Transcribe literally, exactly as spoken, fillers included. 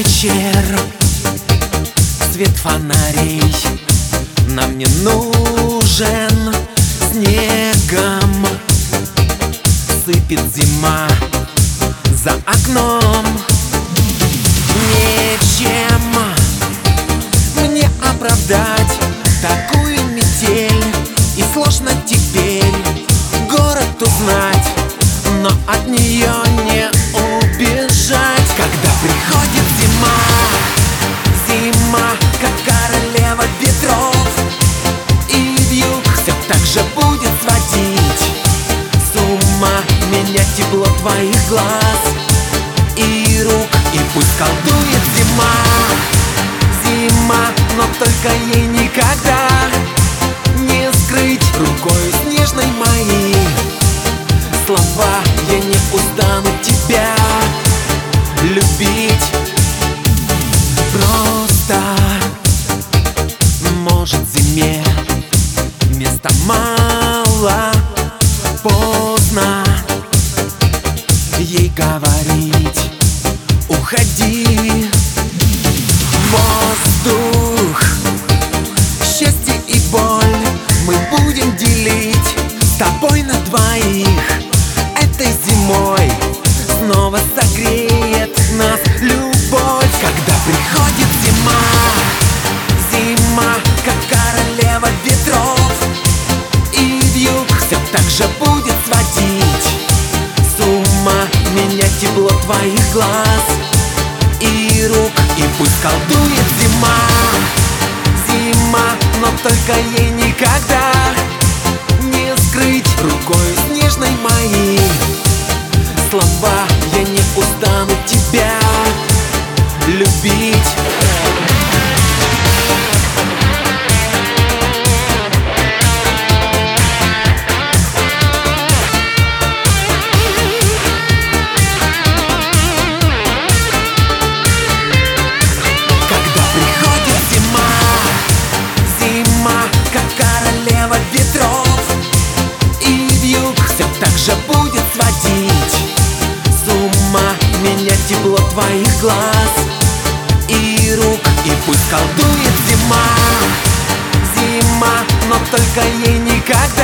вечер, свет фонарей нам не нужен. Снегом сыпет зима за окном. Нечем мне оправдать такую метель, и сложно теперь город узнать, но от нее не убежать. Когда приходит зима, зима, как королева ветров, и вьюг все так же будет сводить с ума меня тепло твоих глаз и рук. И пусть колдует зима, зима, но только ей никогда не скрыть рукой снежной мои слова. Я не устану тебя любить. Просто, может, зиме места мало, поздно ей говорить уходи. Воздух, счастье и боль мы будем делить с тобой на двоих. Этой зимой снова согреет нас любовь. Когда приходит зима, зима, как королева ветров, и вьюг все так же будет сводить с ума меня тепло твоих глаз и рук. И пусть колдует зима, зима, но только ей никогда не скрыть рукой снежной мои слова. Я не устану тебя любить. Также будет сводить с ума меня тепло твоих глаз и рук. И пусть колдует зима, зима, но только ей никогда